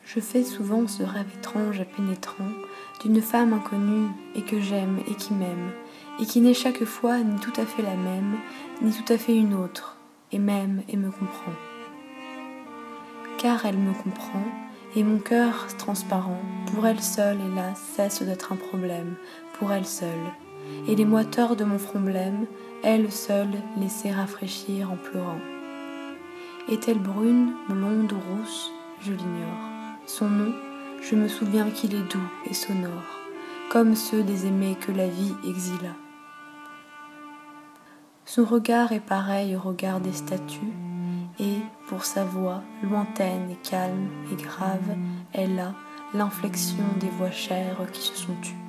Je fais souvent ce rêve étrange et pénétrant d'une femme inconnue et que j'aime et qui m'aime, et qui n'est chaque fois ni tout à fait la même, ni tout à fait une autre, et m'aime et me comprend. Car elle me comprend, et mon cœur transparent, pour elle seule, hélas, cesse d'être un problème, pour elle seule, et les moiteurs de mon front blême, elle seule laissait rafraîchir en pleurant. Est-elle brune, blonde ou rousse? Je l'ignore. Son nom, je me souviens qu'il est doux et sonore, comme ceux des aimés que la vie exila. Son regard est pareil au regard des statues, et, pour sa voix, lointaine et calme et grave, elle a l'inflexion des voix chères qui se sont tues.